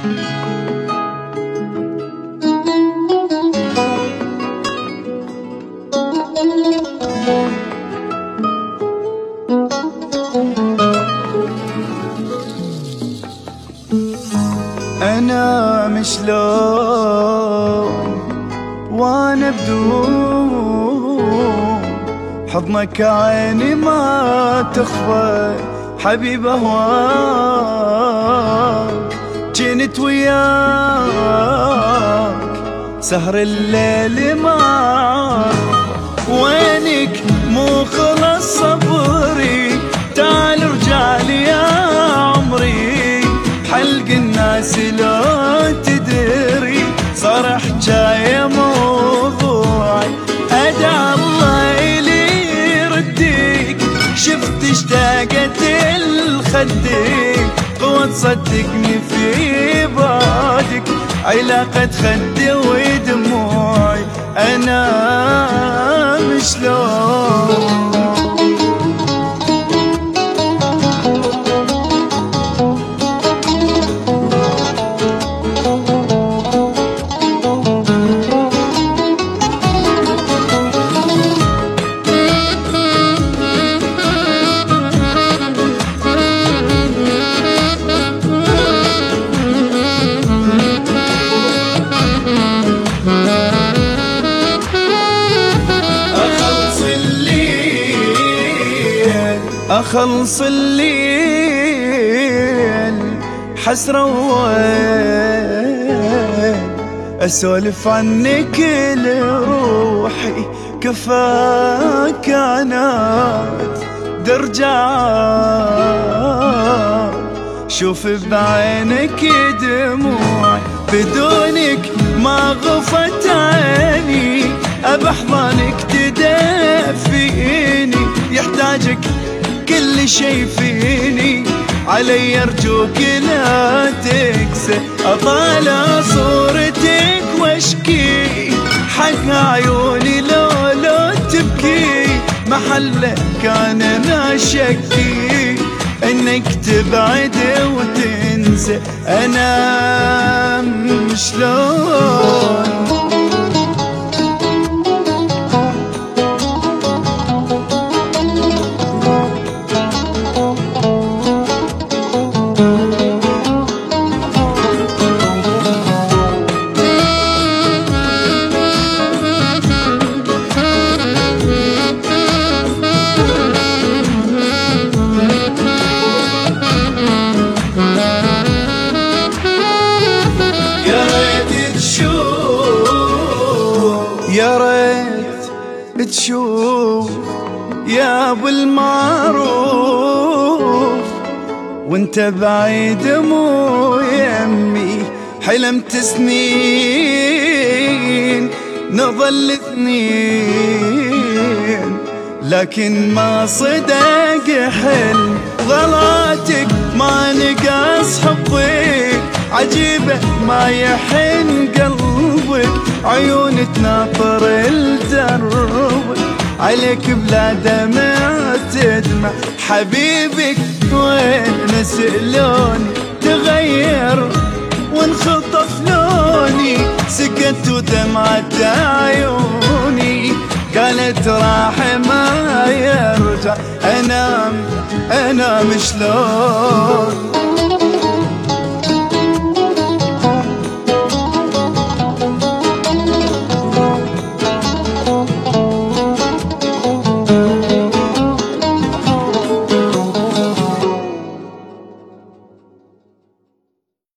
أنا مشلون وأنا بدون حضنك عيني ما تخفى حبيب أهواك جنت وياك سهر الليل ما وينك مو خلص صبري تعال ارجع لي يا عمري حلق الناس لو تدري صار حجاية موضوعي أدعى الله إلي يرديك شفت اشتاقت الخديك قوة تصدقني في بعدك علاقة خدي ودموعي أنا مشلون أخلص الليل حسرة وويل أسولف عنك لروحي كفاك عناد درجات شوف بعينك دموعي بدونك ما غفت عيني أبحضنك تدفيني يحتاجك كل شي فيني علي أرجوك لا تكسى أطالع صورتك واشكي حق عيوني لو تبكي محلك أنا شكي إنك تبعد وتنسى أنا مشلون يا ريت تشوف يا ابو المعروف وانت بعيد مو يمي حلمت سنين نظل اثنين لكن ما صدق حلم غلاتك ما نقص حبك عجيبة ما يحن قلبك عيون تناطر الدرب عليك بلا دمع تدمع حبيبك وين سألوني تغير وانخطف لوني سكت ودمعت عيوني قالت راح ما يرجع أنا مشلون